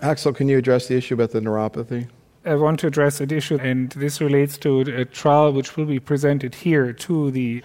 Axel, can you address the issue about the neuropathy? I want to address an issue, and this relates to a trial which will be presented here, to the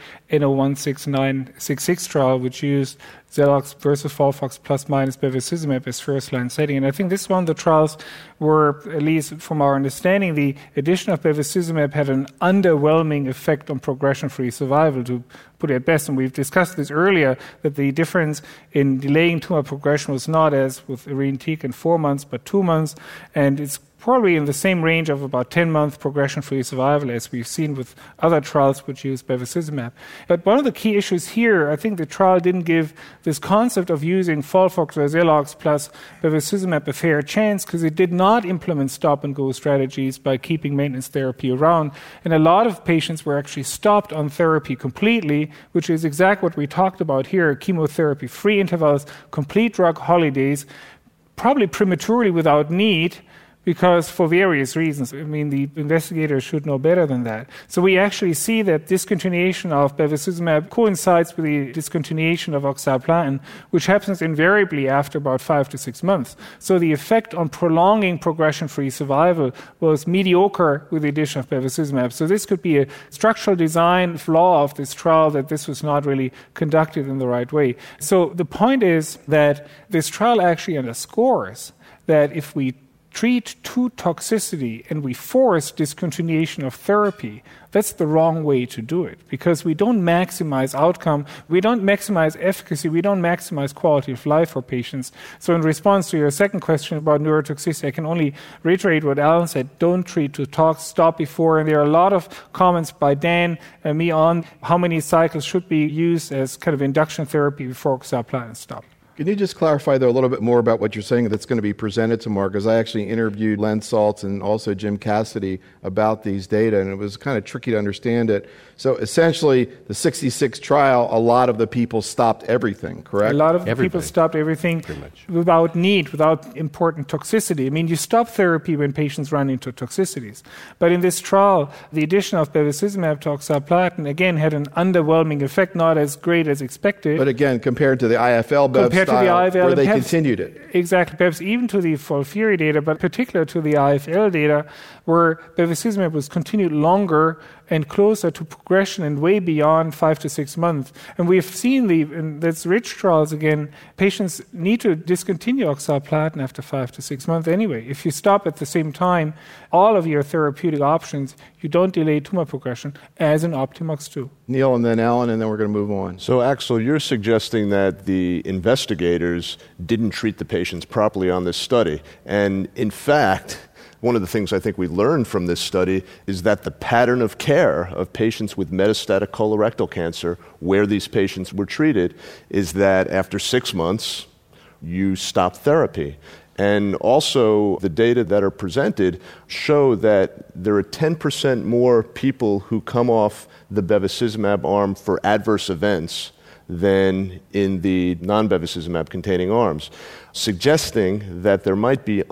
NO16966 trial, which used Xelox versus Folfox plus minus bevacizumab as first-line setting. And I think this one of the trials where, at least from our understanding, the addition of bevacizumab had an underwhelming effect on progression-free survival, to put it at best. And we've discussed this earlier, that the difference in delaying tumor progression was not as with irinotecan 4 months, but 2 months. And it's probably in the same range of about 10-month progression-free survival as we've seen with other trials which use bevacizumab. But one of the key issues here, I think the trial didn't give this concept of using Folfox or Xelox plus bevacizumab a fair chance, because it did not implement stop-and-go strategies by keeping maintenance therapy around. And a lot of patients were actually stopped on therapy completely, which is exactly what we talked about here: chemotherapy-free intervals, complete drug holidays, probably prematurely without need, because for various reasons. I mean, the investigators should know better than that. So we actually see that discontinuation of bevacizumab coincides with the discontinuation of oxaliplatin, which happens invariably after about 5 to 6 months. So the effect on prolonging progression-free survival was mediocre with the addition of bevacizumab. So this could be a structural design flaw of this trial, that this was not really conducted in the right way. So the point is that this trial actually underscores that if we treat to toxicity and we force discontinuation of therapy, that's the wrong way to do it, because we don't maximize outcome, we don't maximize efficacy, we don't maximize quality of life for patients. So in response to your second question about neurotoxicity, I can only reiterate what Alan said: don't treat to tox, stop before. And there are a lot of comments by Dan and me on how many cycles should be used as kind of induction therapy before oxaliplatin stopped. Can you just clarify, though, a little bit more about what you're saying that's going to be presented tomorrow? Because I actually interviewed Len Saltz and also Jim Cassidy about these data, and it was kind of tricky to understand it. So essentially, the 66 trial, a lot of the people stopped everything, correct? A lot of people stopped everything without need, without important toxicity. I mean, you stop therapy when patients run into toxicities. But in this trial, the addition of bevacizumab to oxaliplatin, again, had an underwhelming effect, not as great as expected. But again, compared to the IFL bev style, where they continued it. Exactly, perhaps even to the FOLFIRI data, but particular to the IFL data, where bevacizumab was continued longer and closer to progression and way beyond 5 to 6 months. And we've seen in that's rich trials again, patients need to discontinue oxaliplatin after 5 to 6 months anyway. If you stop at the same time all of your therapeutic options, you don't delay tumor progression, as in Optimox-2. Neil, and then Alan, and then we're going to move on. So, Axel, you're suggesting that the investigators didn't treat the patients properly on this study. And in fact, one of the things I think we learned from this study is that the pattern of care of patients with metastatic colorectal cancer, where these patients were treated, is that after 6 months, you stop therapy. And also, the data that are presented show that there are 10% more people who come off the bevacizumab arm for adverse events than in the non-bevacizumab containing arms, suggesting that there might be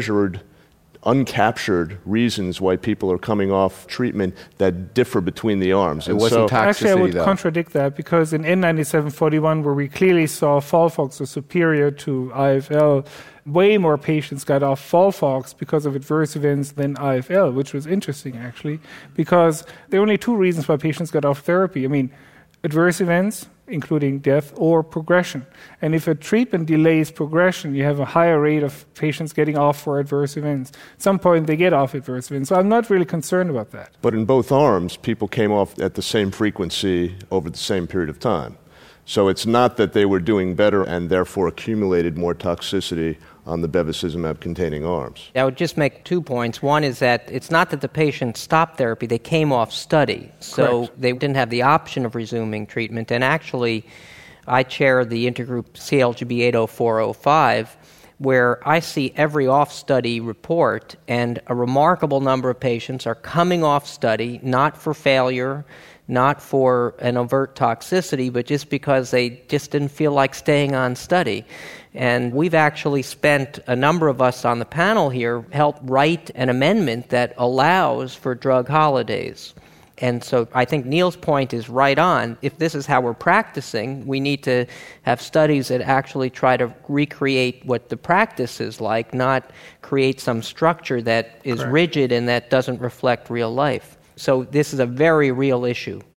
uncaptured reasons why people are coming off treatment that differ between the arms. It wasn't toxicity, actually, I would contradict that, because in N9741, where we clearly saw Folfox was superior to IFL, way more patients got off Folfox because of adverse events than IFL, which was interesting, actually, because there are only 2 reasons why patients got off therapy. I mean, adverse events, including death, or progression. And if a treatment delays progression, you have a higher rate of patients getting off for adverse events. At some point, they get off adverse events. So I'm not really concerned about that. But in both arms, people came off at the same frequency over the same period of time. So it's not that they were doing better and therefore accumulated more toxicity on the bevacizumab-containing arms. I would just make 2 points. One is that it's not that the patients stopped therapy, they came off study. So Correct. They didn't have the option of resuming treatment. And actually, I chair the intergroup CLGB 80405, where I see every off-study report, and a remarkable number of patients are coming off study, not for failure, not for an overt toxicity, but just because they just didn't feel like staying on study. And we've actually spent, a number of us on the panel here, helped write an amendment that allows for drug holidays. And so I think Neil's point is right on. If this is how we're practicing, we need to have studies that actually try to recreate what the practice is like, not create some structure that is rigid and that doesn't reflect real life. So this is a very real issue.